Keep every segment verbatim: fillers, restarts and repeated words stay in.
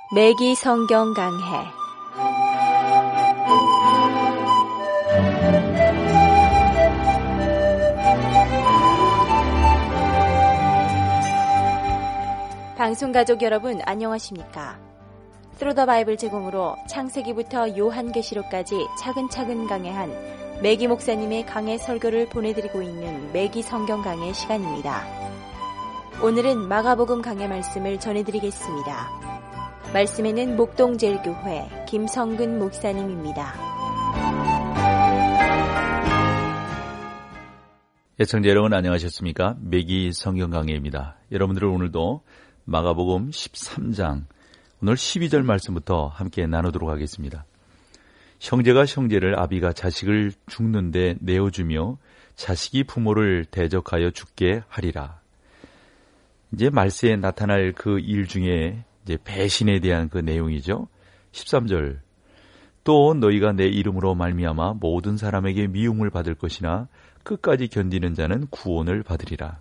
매기 성경 강해. 방송가족 여러분 안녕하십니까? 스루 더 바이블 제공으로 창세기부터 요한계시록까지 차근차근 강해한 매기 목사님의 강해 설교를 보내드리고 있는 매기 성경 강해 시간입니다. 오늘은 마가복음 강해 말씀을 전해드리겠습니다. 말씀에는 목동제일교회 김성근 목사님입니다. 애청자 여러분 안녕하셨습니까? 매기 성경 강해입니다. 여러분들은 오늘도 마가복음 십삼 장 오늘 십이 절 말씀부터 함께 나누도록 하겠습니다. 형제가 형제를, 아비가 자식을 죽는데 내어주며 자식이 부모를 대적하여 죽게 하리라. 이제 말세에 나타날 그 일 중에 이제 배신에 대한 그 내용이죠. 십삼 절. 또 너희가 내 이름으로 말미암아 모든 사람에게 미움을 받을 것이나 끝까지 견디는 자는 구원을 받으리라.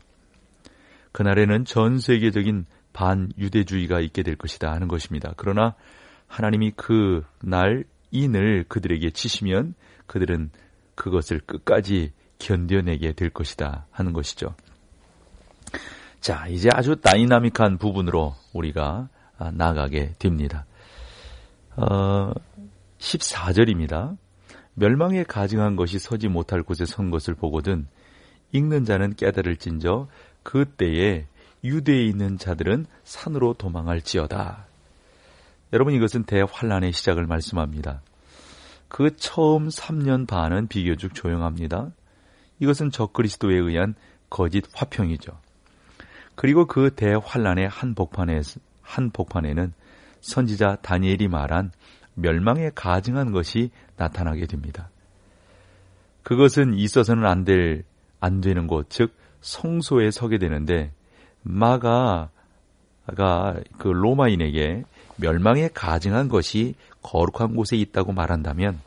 그날에는 전 세계적인 반유대주의가 있게 될 것이다 하는 것입니다. 그러나 하나님이 그 날 인을 그들에게 치시면 그들은 그것을 끝까지 견뎌내게 될 것이다 하는 것이죠. 자, 이제 아주 다이나믹한 부분으로 우리가 나아가게 됩니다. 어, 십사 절입니다. 멸망에 가증한 것이 서지 못할 곳에 선 것을 보거든 읽는 자는 깨달을진저 그때에 유대에 있는 자들은 산으로 도망할지어다. 여러분, 이것은 대환란의 시작을 말씀합니다. 그 처음 삼 년 반은 비교적 조용합니다. 이것은 적그리스도에 의한 거짓 화평이죠. 그리고 그 대환란의 한 복판에, 한 복판에는 선지자 다니엘이 말한 멸망에 가증한 것이 나타나게 됩니다. 그것은 있어서는 안 될, 안 되는 곳, 즉 성소에 서게 되는데 마가가 그 로마인에게 멸망에 가증한 것이 거룩한 곳에 있다고 말한다면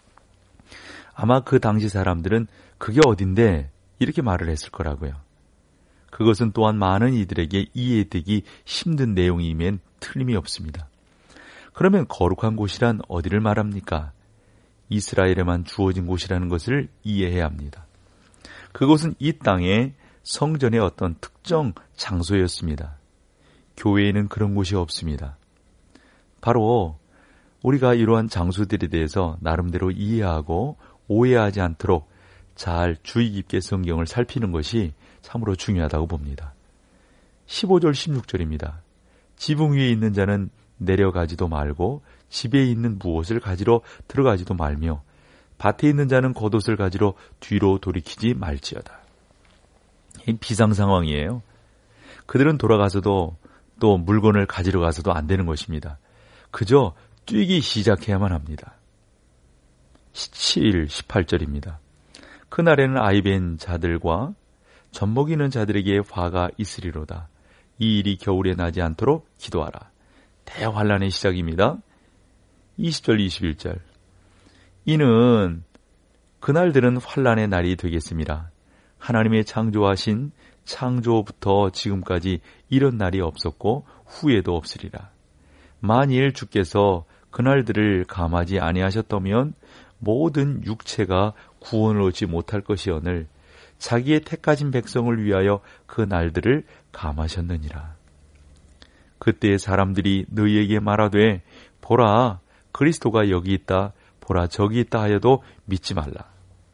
아마 그 당시 사람들은 그게 어딘데 이렇게 말을 했을 거라고요. 그것은 또한 많은 이들에게 이해되기 힘든 내용이면 틀림이 없습니다. 그러면 거룩한 곳이란 어디를 말합니까? 이스라엘에만 주어진 곳이라는 것을 이해해야 합니다. 그곳은 이 땅의 성전의 어떤 특정 장소였습니다. 교회에는 그런 곳이 없습니다. 바로 우리가 이러한 장소들에 대해서 나름대로 이해하고 오해하지 않도록 잘 주의 깊게 성경을 살피는 것이 참으로 중요하다고 봅니다. 십오 절 십육 절입니다. 지붕 위에 있는 자는 내려가지도 말고 집에 있는 무엇을 가지러 들어가지도 말며 밭에 있는 자는 겉옷을 가지러 뒤로 돌이키지 말지어다. 이 비상 상황이에요. 그들은 돌아가서도 또 물건을 가지러 가서도 안 되는 것입니다. 그저 뛰기 시작해야만 합니다. 십칠, 십팔 절입니다. 그날에는 아이벤 자들과 젖먹이는 자들에게 화가 있으리로다. 이 일이 겨울에 나지 않도록 기도하라. 대환란의 시작입니다. 이십 절, 이십일 절. 이는 그날들은 환란의 날이 되겠습니다. 하나님의 창조하신 창조부터 지금까지 이런 날이 없었고 후에도 없으리라. 만일 주께서 그날들을 감하지 아니하셨다면 모든 육체가 구원을 얻지 못할 것이오늘 자기의 택하신 백성을 위하여 그 날들을 감하셨느니라. 그때 사람들이 너희에게 말하되 보라 그리스도가 여기 있다, 보라 저기 있다 하여도 믿지 말라.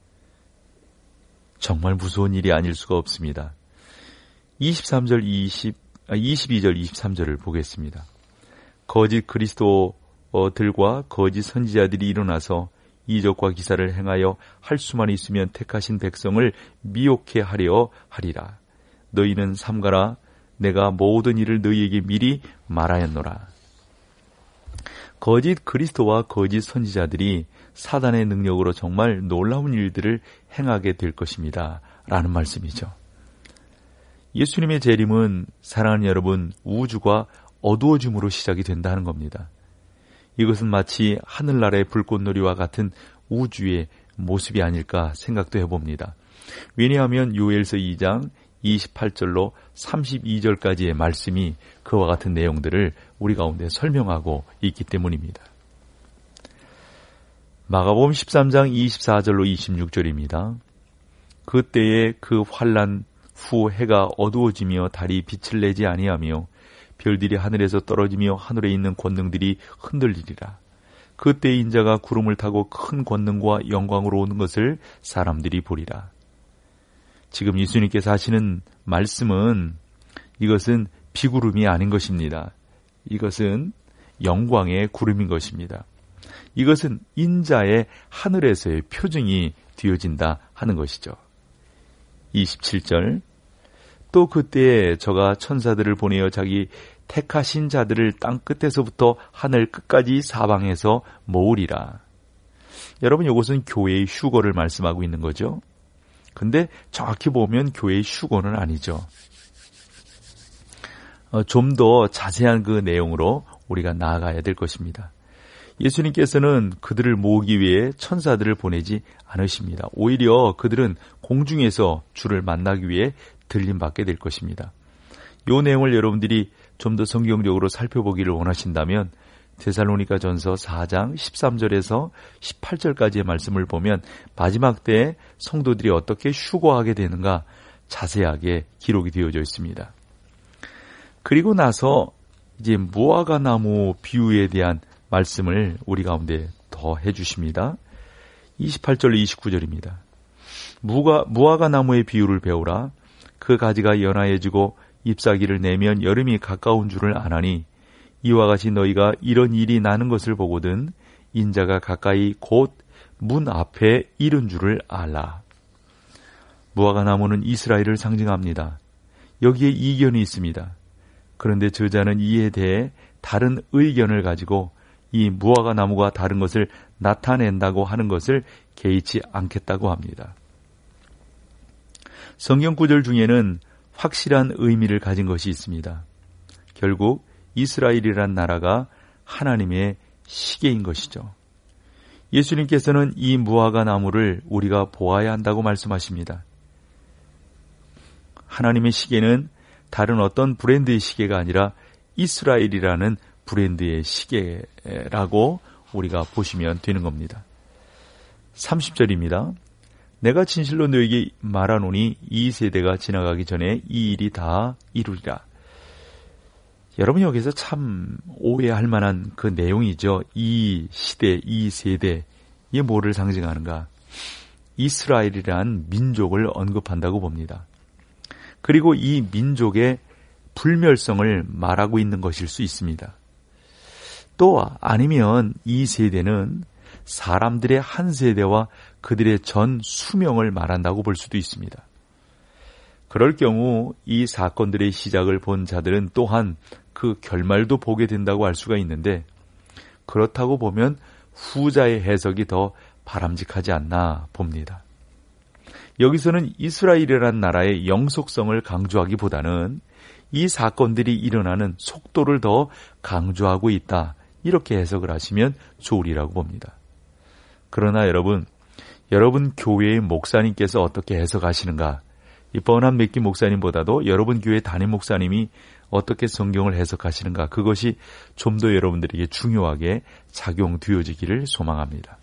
정말 무서운 일이 아닐 수가 없습니다. 이십삼 절, 이십, 아, 이십이 절, 이십삼 절을 보겠습니다. 거짓 그리스도들과 거짓 선지자들이 일어나서 이적과 기사를 행하여 할 수만 있으면 택하신 백성을 미혹해 하려 하리라. 너희는 삼가라. 내가 모든 일을 너희에게 미리 말하였노라. 거짓 그리스도와 거짓 선지자들이 사단의 능력으로 정말 놀라운 일들을 행하게 될 것입니다. 라는 말씀이죠. 예수님의 재림은 사랑하는 여러분, 우주가 어두워짐으로 시작이 된다는 겁니다. 이것은 마치 하늘나라의 불꽃놀이와 같은 우주의 모습이 아닐까 생각도 해봅니다. 왜냐하면 요엘서 이 장 이십팔 절로 삼십이 절까지의 말씀이 그와 같은 내용들을 우리 가운데 설명하고 있기 때문입니다. 마가복음 십삼 장 이십사 절로 이십육 절입니다. 그때에 그 환난 후 해가 어두워지며 달이 빛을 내지 아니하며 별들이 하늘에서 떨어지며 하늘에 있는 권능들이 흔들리리라. 그때 인자가 구름을 타고 큰 권능과 영광으로 오는 것을 사람들이 보리라. 지금 예수님께서 하시는 말씀은 이것은 비구름이 아닌 것입니다. 이것은 영광의 구름인 것입니다. 이것은 인자의 하늘에서의 표징이 되어진다 하는 것이죠. 이십칠 절 또 그때에 저가 천사들을 보내어 자기 택하신 자들을 땅 끝에서부터 하늘 끝까지 사방에서 모으리라. 여러분, 이것은 교회의 휴거를 말씀하고 있는 거죠. 근데 정확히 보면 교회의 휴거는 아니죠. 어, 좀 더 자세한 그 내용으로 우리가 나아가야 될 것입니다. 예수님께서는 그들을 모으기 위해 천사들을 보내지 않으십니다. 오히려 그들은 공중에서 주를 만나기 위해 들림받게 될 것입니다. 이 내용을 여러분들이 좀 더 성경적으로 살펴보기를 원하신다면 데살로니가 전서 사 장 십삼 절에서 십팔 절까지의 말씀을 보면 마지막 때에 성도들이 어떻게 휴거하게 되는가 자세하게 기록이 되어져 있습니다. 그리고 나서 이제 무화과 나무 비유에 대한 말씀을 우리 가운데 더 해주십니다. 이십팔 절로 이십구 절입니다. 무화, 무화과 나무의 비유를 배우라. 그 가지가 연하해지고 잎사귀를 내면 여름이 가까운 줄을 아나니 이와 같이 너희가 이런 일이 나는 것을 보거든 인자가 가까이 곧 문 앞에 이른 줄을 알라. 무화과 나무는 이스라엘을 상징합니다. 여기에 이견이 있습니다. 그런데 저자는 이에 대해 다른 의견을 가지고 이 무화과 나무가 다른 것을 나타낸다고 하는 것을 개의치 않겠다고 합니다. 성경 구절 중에는 확실한 의미를 가진 것이 있습니다. 결국 이스라엘이란 나라가 하나님의 시계인 것이죠. 예수님께서는 이 무화과 나무를 우리가 보아야 한다고 말씀하십니다. 하나님의 시계는 다른 어떤 브랜드의 시계가 아니라 이스라엘이라는 브랜드의 시계라고 우리가 보시면 되는 겁니다. 삼십 절입니다. 내가 진실로 너에게 말하노니 이 세대가 지나가기 전에 이 일이 다 이루리라. 여러분, 여기서 참 오해할 만한 그 내용이죠. 이 시대, 이 세대, 이게 뭐를 상징하는가? 이스라엘이란 민족을 언급한다고 봅니다. 그리고 이 민족의 불멸성을 말하고 있는 것일 수 있습니다. 또 아니면 이 세대는 사람들의 한 세대와 그들의 전 수명을 말한다고 볼 수도 있습니다. 그럴 경우 이 사건들의 시작을 본 자들은 또한 그 결말도 보게 된다고 할 수가 있는데, 그렇다고 보면 후자의 해석이 더 바람직하지 않나 봅니다. 여기서는 이스라엘이라는 나라의 영속성을 강조하기보다는 이 사건들이 일어나는 속도를 더 강조하고 있다, 이렇게 해석을 하시면 좋으리라고 봅니다. 그러나 여러분, 여러분 교회의 목사님께서 어떻게 해석하시는가? 이 뻔한 맥기 목사님보다도 여러분 교회 담임 목사님이 어떻게 성경을 해석하시는가? 그것이 좀 더 여러분들에게 중요하게 작용되어지기를 소망합니다.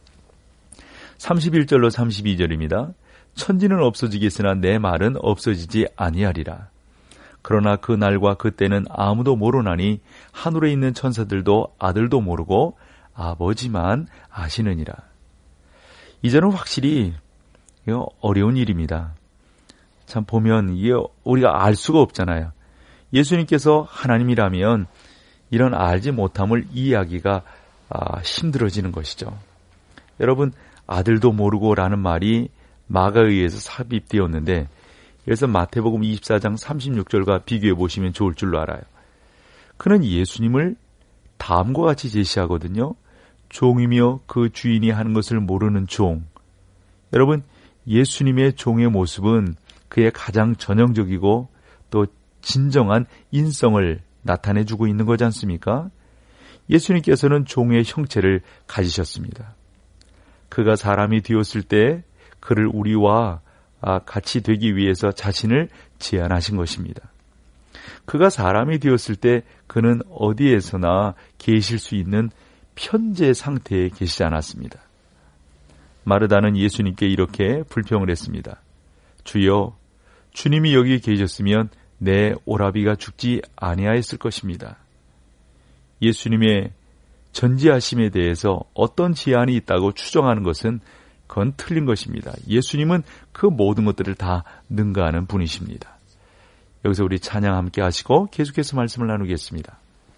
삼십일 절로 삼십이 절입니다. 천지는 없어지겠으나 내 말은 없어지지 아니하리라. 그러나 그 날과 그때는 아무도 모르나니 하늘에 있는 천사들도 아들도 모르고 아버지만 아시느니라. 이제는 확실히 어려운 일입니다. 참 보면 이게 우리가 알 수가 없잖아요. 예수님께서 하나님이라면 이런 알지 못함을 이해하기가 힘들어지는 것이죠. 여러분, 아들도 모르고라는 말이 마가에 의해서 삽입되었는데, 그래서 마태복음 이십사 장 삼십육 절과 비교해 보시면 좋을 줄로 알아요. 그는 예수님을 다음과 같이 제시하거든요. 종이며 그 주인이 하는 것을 모르는 종. 여러분, 예수님의 종의 모습은 그의 가장 전형적이고 또 진정한 인성을 나타내주고 있는 거지 않습니까? 예수님께서는 종의 형체를 가지셨습니다. 그가 사람이 되었을 때 그를 우리와 같이 되기 위해서 자신을 제안하신 것입니다. 그가 사람이 되었을 때 그는 어디에서나 계실 수 있는 편재 상태에 계시지 않았습니다. 마르다는 예수님께 이렇게 불평을 했습니다. 주여, 주님이 여기 계셨으면 내 오라비가 죽지 아니하였을 것입니다. 예수님의 전지하심에 대해서 어떤 제한이 있다고 추정하는 것은 그건 틀린 것입니다. 예수님은 그 모든 것들을 다 능가하는 분이십니다. 여기서 우리 찬양 함께 하시고 계속해서 말씀을 나누겠습니다.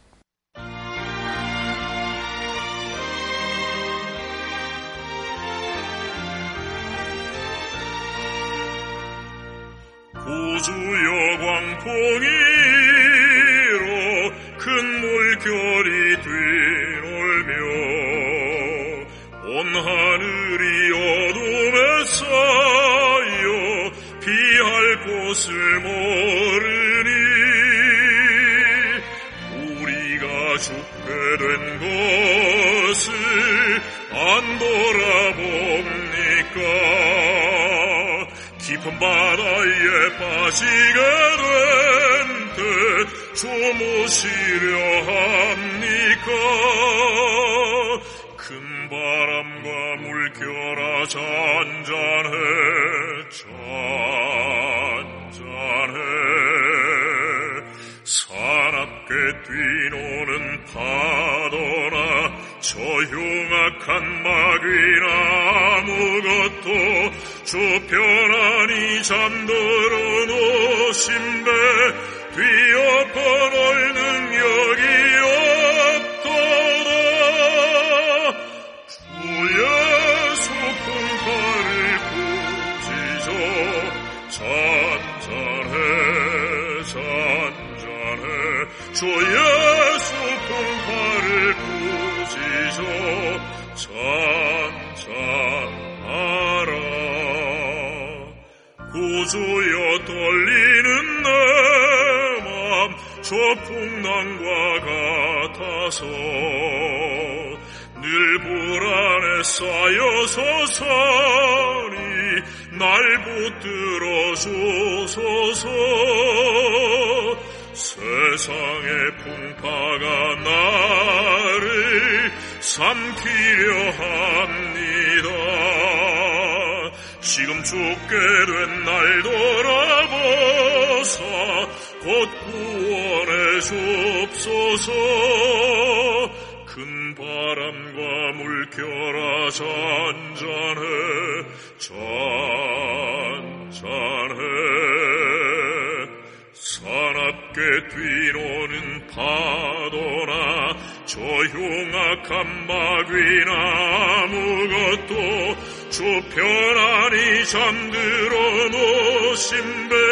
구주여 광풍이로 큰 물결이 뒤놀며 온 하늘이 어둠에 쌓여 피할 곳을 모르니 우리가 죽게 된 것을 안 돌아봅니까? 깊은 바다에 빠지게 된 듯 주무시려 합니까? 큰 바람과 물결아 잔잔해 잔잔해 사납게 뛰노는 파도나 저 흉악한 마귀나 아무것도 주 편안히 잠들어 놓으신 배 뒤엎어놓을 능력이 없도다. 주의 소풍파를 꾸짖어 잔잔해 잔잔해 주의 소풍파를 꾸짖어 잔잔하라. 구주여 떨리는 내 맘 저 풍랑과 같아서 늘 불안에 쌓여서 산이 날 붙들어 주소서. 세상의 풍파가 나를 삼키려 합니다. 지금 죽게 된 날 돌아보사 곧 구원해 줍소서. 큰 바람과 물결아 잔잔해 잔잔해 사납게 뛰노는 파도나 저 흉악한 마귀나 아무것도 주 편안히 잠들어 놓으신 배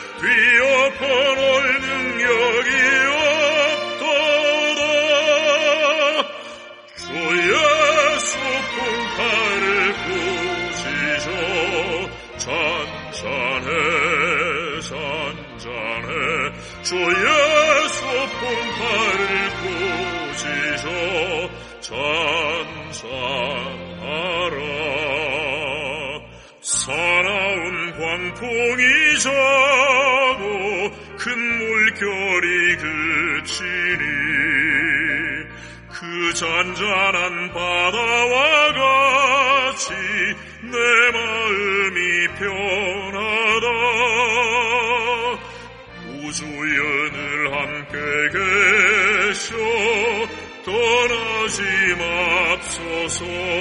뒤엎어놓을 능력이 없도다. 주의 소풍파를 꾸짖어 잔잔해 잔잔해 주의 소풍파를 꾸짖어 잔잔하라. 사나운 광풍이 자고 큰 물결이 그치니 그 잔잔한 바다와 같이 내 마음이 편하다. 구주여 늘 함께 계셔 떠나지 맙소서.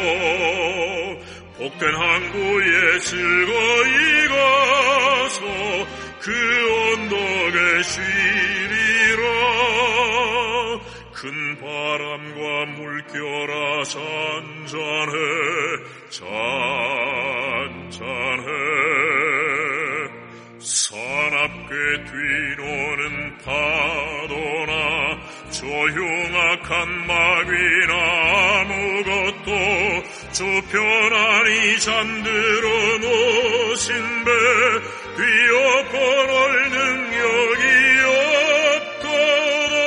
복된 항구에 즐거이 가서 그 언덕에 쉬리라. 큰 바람과 물결아 잔잔해 잔잔해 사납게 뛰노는 파도나 저 흉악한 마귀나 아무것도 주 편안히 잠들어 놓으신 배 뒤엎어놓을 능력이 없도다.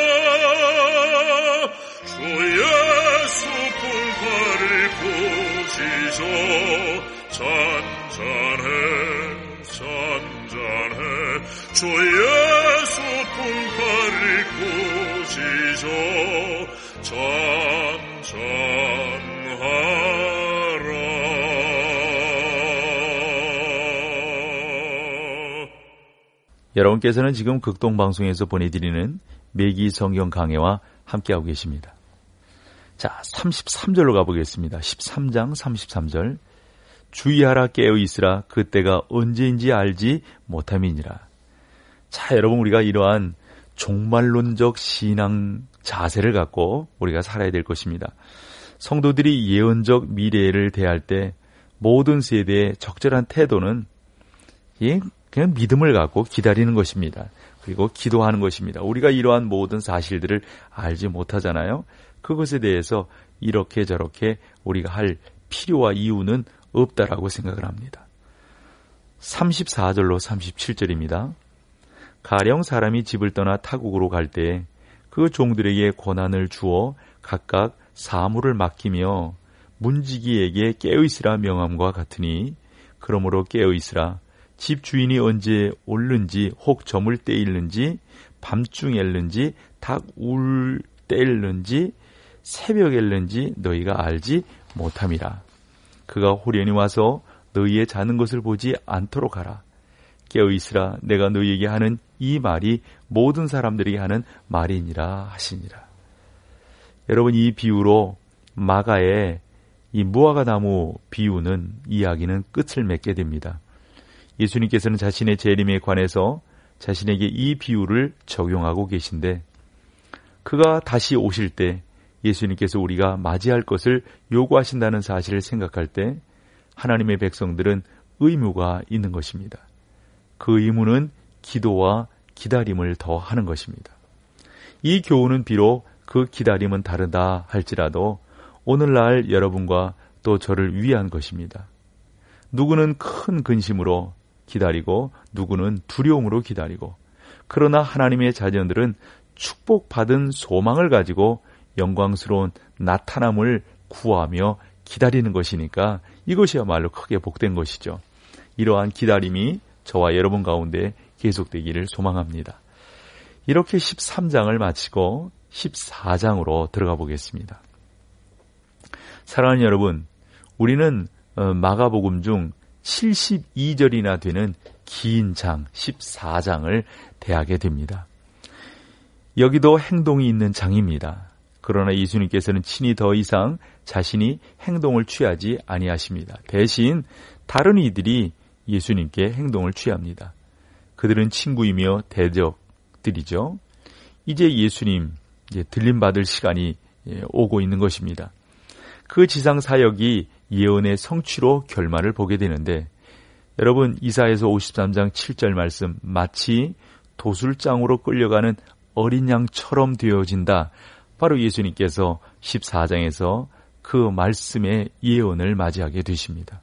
주의 소풍파를 꾸짖어 잔잔해 잔잔해 주 예수 풍파를 꾸짖어 잔잔하라. 여러분께서는 지금 극동방송에서 보내드리는 매기 성경 강해와 함께하고 계십니다. 자, 삼십삼 절로 가보겠습니다. 십삼 장 삼십삼 절. 주의하라 깨어있으라 그때가 언제인지 알지 못함이니라. 자, 여러분, 우리가 이러한 종말론적 신앙 자세를 갖고 우리가 살아야 될 것입니다. 성도들이 예언적 미래를 대할 때 모든 세대의 적절한 태도는 그냥 믿음을 갖고 기다리는 것입니다. 그리고 기도하는 것입니다. 우리가 이러한 모든 사실들을 알지 못하잖아요. 그것에 대해서 이렇게 저렇게 우리가 할 필요와 이유는 없다라고 생각을 합니다. 삼십사 절로 삼십칠 절입니다. 가령 사람이 집을 떠나 타국으로 갈 때 그 종들에게 권한을 주어 각각 사물을 맡기며 문지기에게 깨어있으라 명함과 같으니 그러므로 깨어있으라. 집 주인이 언제 올는지 혹 저물 때일는지 밤중엘는지 닭 울 때일는지 새벽엘는지 너희가 알지 못함이라. 그가 호련히 와서 너희의 자는 것을 보지 않도록 하라. 깨어있으라. 내가 너희에게 하는 이 말이 모든 사람들에게 하는 말이니라 하시니라. 여러분, 이 비유로 마가의 이 무화과 나무 비유는 이야기는 끝을 맺게 됩니다. 예수님께서는 자신의 재림에 관해서 자신에게 이 비유를 적용하고 계신데, 그가 다시 오실 때 예수님께서 우리가 맞이할 것을 요구하신다는 사실을 생각할 때 하나님의 백성들은 의무가 있는 것입니다. 그 의무는 기도와 기다림을 더하는 것입니다. 이 교훈은 비록 그 기다림은 다르다 할지라도 오늘날 여러분과 또 저를 위한 것입니다. 누구는 큰 근심으로 기다리고 누구는 두려움으로 기다리고, 그러나 하나님의 자녀들은 축복받은 소망을 가지고 영광스러운 나타남을 구하며 기다리는 것이니까 이것이야말로 크게 복된 것이죠. 이러한 기다림이 저와 여러분 가운데 계속되기를 소망합니다. 이렇게 십삼 장을 마치고 십사 장으로 들어가 보겠습니다. 사랑하는 여러분, 우리는 마가복음 중 칠십이 절이나 되는 긴 장 십사 장을 대하게 됩니다. 여기도 행동이 있는 장입니다. 그러나 예수님께서는 친히 더 이상 자신이 행동을 취하지 아니하십니다. 대신 다른 이들이 예수님께 행동을 취합니다. 그들은 친구이며 대적들이죠. 이제 예수님 이제 들림받을 시간이 오고 있는 것입니다. 그 지상 사역이 예언의 성취로 결말을 보게 되는데, 여러분, 이사야서 오십삼 장 칠 절 말씀, 마치 도술장으로 끌려가는 어린 양처럼 되어진다. 바로 예수님께서 십사 장에서 그 말씀의 예언을 맞이하게 되십니다.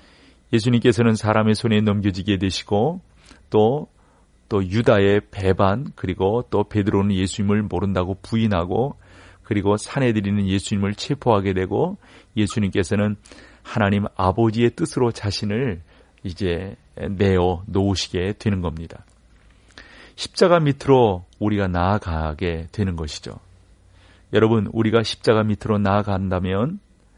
예수님께서는 사람의 손에 넘겨지게 되시고 또, 또 유다의 배반, 그리고 또 베드로는 예수님을 모른다고 부인하고, 그리고 사내들이는 예수님을 체포하게 되고, 예수님께서는 하나님 아버지의 뜻으로 자신을 이제 내어 놓으시게 되는 겁니다. 십자가 밑으로 우리가 나아가게 되는 것이죠. 여러분, 우리가 십자가 밑으로 나아간다면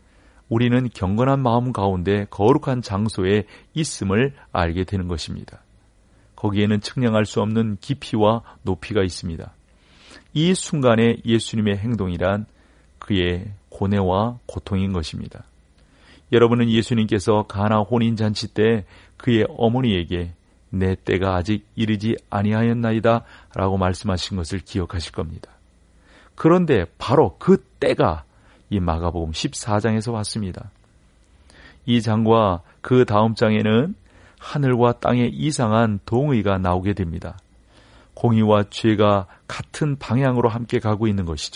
우리는 경건한 마음 가운데 거룩한 장소에 있음을 알게 되는 것입니다. 거기에는 측량할 수 없는 깊이와 높이가 있습니다. 이 순간에 예수님의 행동이란 그의 고뇌와 고통인 것입니다. 여러분은 예수님께서 가나 혼인잔치 때 그의 어머니에게 내 때가 아직 이르지 아니하였나이다 라고 말씀하신 것을 기억하실 겁니다. 그런데 바로 그 때가 이 마가복음 십사 장에서 왔습니다. 이 장과 그 다음 장에는 하늘과 땅의 이상한 동의가 나오게 됩니다. 공의와 죄가 같은 방향으로 함께 가고 있는 것이죠.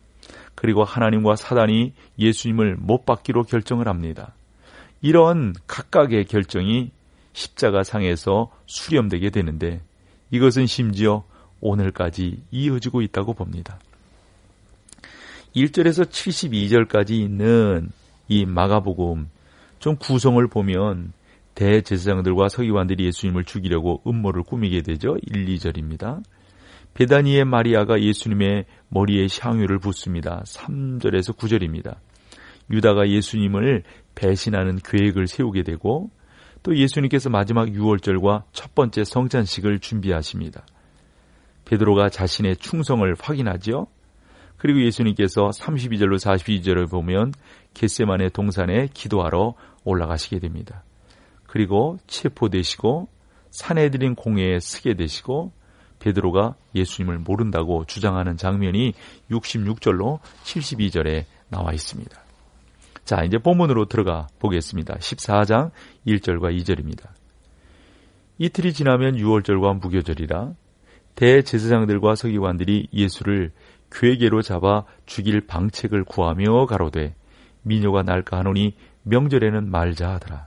그리고 하나님과 사단이 예수님을 못 박기로 결정을 합니다. 이런 각각의 결정이 십자가상에서 수렴되게 되는데, 이것은 심지어 오늘까지 이어지고 있다고 봅니다. 일 절에서 칠십이 절까지 있는 이 마가복음 좀 구성을 보면 대제사장들과 서기관들이 예수님을 죽이려고 음모를 꾸미게 되죠. 일, 이 절입니다. 베다니의 마리아가 예수님의 머리에 향유를 붓습니다. 삼 절에서 구 절입니다. 유다가 예수님을 배신하는 계획을 세우게 되고 또 예수님께서 마지막 유월절과 첫 번째 성찬식을 준비하십니다. 베드로가 자신의 충성을 확인하죠. 그리고 예수님께서 삼십이 절로 사십이 절을 보면 겟세마네 동산에 기도하러 올라가시게 됩니다. 그리고 체포되시고 산헤드린 공회에 서게 되시고 베드로가 예수님을 모른다고 주장하는 장면이 육십육 절로 칠십이 절에 나와 있습니다. 자, 이제 본문으로 들어가 보겠습니다. 십사 장 일 절과 이 절입니다. 이틀이 지나면 유월절과 무교절이라 대제사장들과 서기관들이 예수를 괴계로 잡아 죽일 방책을 구하며 가로되 미녀가 날까 하노니 명절에는 말자 하더라.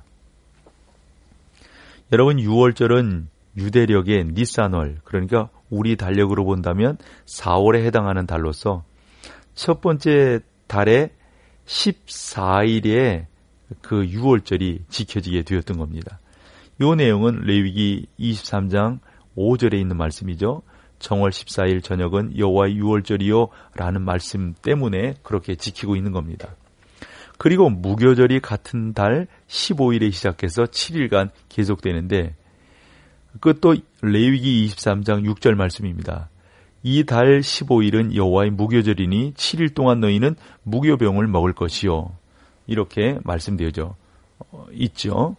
여러분, 유월절은 유대력의 니산월, 그러니까 우리 달력으로 본다면 사월에 해당하는 달로서 첫 번째 달의 십사 일에 그 유월절이 지켜지게 되었던 겁니다. 이 내용은 레위기 이십삼 장 오 절에 있는 말씀이죠. 정월 십사 일 저녁은 여호와의 유월절이요 라는 말씀 때문에 그렇게 지키고 있는 겁니다. 그리고 무교절이 같은 달 십오 일에 시작해서 칠 일간 계속되는데 그것도 레위기 이십삼 장 육 절 말씀입니다. 이 달 십오 일은 여호와의 무교절이니 칠 일 동안 너희는 무교병을 먹을 것이요. 이렇게 말씀되어져 있죠.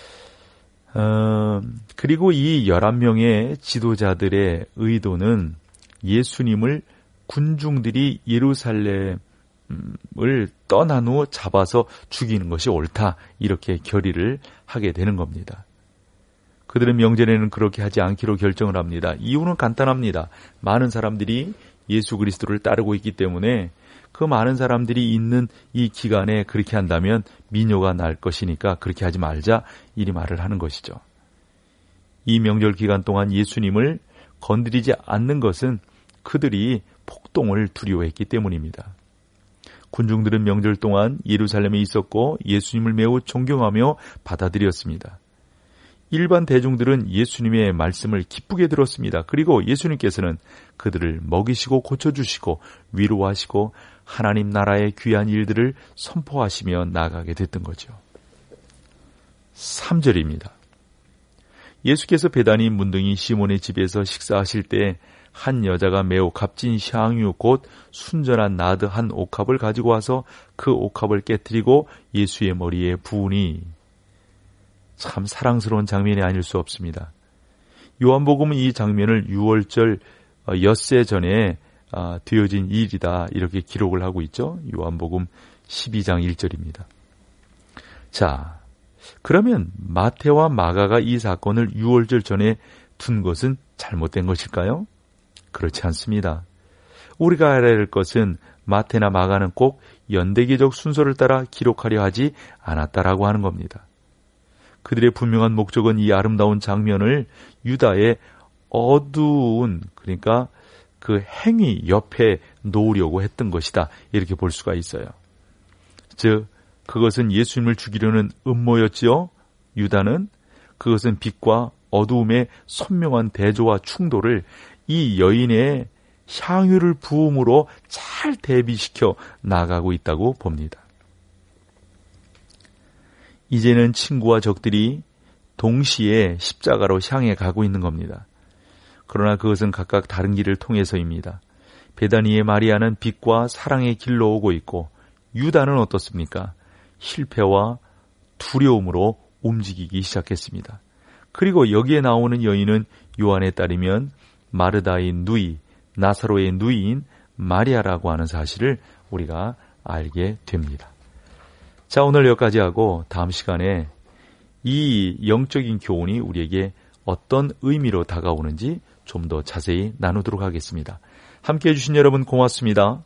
어, 그리고 이 열한 명의 지도자들의 의도는 예수님을 군중들이 예루살렘을 떠난 후 잡아서 죽이는 것이 옳다. 이렇게 결의를 하게 되는 겁니다. 그들은 명절에는 그렇게 하지 않기로 결정을 합니다. 이유는 간단합니다. 많은 사람들이 예수 그리스도를 따르고 있기 때문에 그 많은 사람들이 있는 이 기간에 그렇게 한다면 미녀가 날 것이니까 그렇게 하지 말자, 이리 말을 하는 것이죠. 이 명절 기간 동안 예수님을 건드리지 않는 것은 그들이 폭동을 두려워했기 때문입니다. 군중들은 명절 동안 예루살렘에 있었고 예수님을 매우 존경하며 받아들였습니다. 일반 대중들은 예수님의 말씀을 기쁘게 들었습니다. 그리고 예수님께서는 그들을 먹이시고 고쳐주시고 위로하시고 하나님 나라의 귀한 일들을 선포하시며 나아가게 됐던 거죠. 삼 절입니다. 예수께서 베다니 문둥이 시몬의 집에서 식사하실 때 한 여자가 매우 값진 향유 곧 순전한 나드 한 옥합을 가지고 와서 그 옥합을 깨뜨리고 예수의 머리에 부으니, 참 사랑스러운 장면이 아닐 수 없습니다. 요한복음은 이 장면을 유월절 엿새 전에 되어진 일이다 이렇게 기록을 하고 있죠. 요한복음 십이 장 일 절입니다. 자, 그러면 마태와 마가가 이 사건을 유월절 전에 둔 것은 잘못된 것일까요? 그렇지 않습니다. 우리가 알아야 할 것은 마태나 마가는 꼭 연대기적 순서를 따라 기록하려 하지 않았다라고 하는 겁니다. 그들의 분명한 목적은 이 아름다운 장면을 유다의 어두운, 그러니까 그 행위 옆에 놓으려고 했던 것이다, 이렇게 볼 수가 있어요. 즉, 그것은 예수님을 죽이려는 음모였지요. 유다는 그것은 빛과 어두움의 선명한 대조와 충돌을 이 여인의 향유를 부음으로 잘 대비시켜 나가고 있다고 봅니다. 이제는 친구와 적들이 동시에 십자가로 향해 가고 있는 겁니다. 그러나 그것은 각각 다른 길을 통해서입니다. 베다니의 마리아는 빛과 사랑의 길로 오고 있고 유다는 어떻습니까? 실패와 두려움으로 움직이기 시작했습니다. 그리고 여기에 나오는 여인은 요한에 따르면 마르다의 누이, 나사로의 누이인 마리아라고 하는 사실을 우리가 알게 됩니다. 자, 오늘 여기까지 하고 다음 시간에 이 영적인 교훈이 우리에게 어떤 의미로 다가오는지 좀 더 자세히 나누도록 하겠습니다. 함께해 주신 여러분 고맙습니다.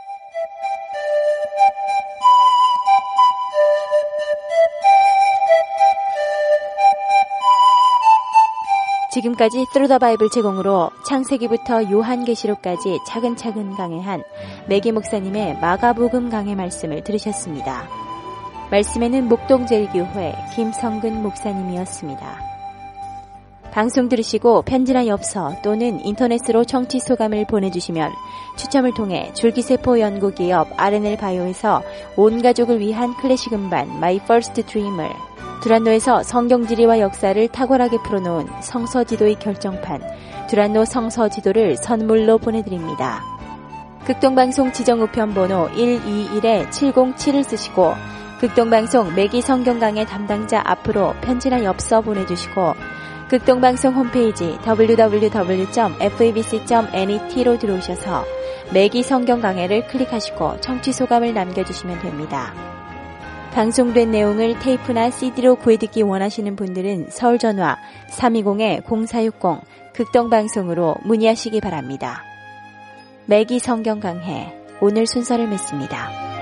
지금까지 Through the Bible 제공으로 창세기부터 요한계시록까지 차근차근 강해한 매기 목사님의 마가복음 강해 말씀을 들으셨습니다. 말씀에는 목동제일교회 김성근 목사님이었습니다. 방송 들으시고 편지나 엽서 또는 인터넷으로 청취 소감을 보내주시면 추첨을 통해 줄기세포 연구기업 알엔엘 바이오에서 온 가족을 위한 클래식 음반 My First Dream을, 두란노에서 성경지리와 역사를 탁월하게 풀어놓은 성서지도의 결정판 두란노 성서지도를 선물로 보내드립니다. 극동방송 지정우편 번호 일이일 칠공칠을 쓰시고 극동방송 매기 성경강의 담당자 앞으로 편지나 엽서 보내주시고 극동방송 홈페이지 더블유 더블유 더블유 점 에프이비씨 점 net로 들어오셔서 매기 성경강해를 클릭하시고 청취소감을 남겨주시면 됩니다. 방송된 내용을 테이프나 씨디로 구해듣기 원하시는 분들은 서울전화 삼이공 공사육공 극동방송으로 문의하시기 바랍니다. 매기 성경강해 오늘 순서를 맺습니다.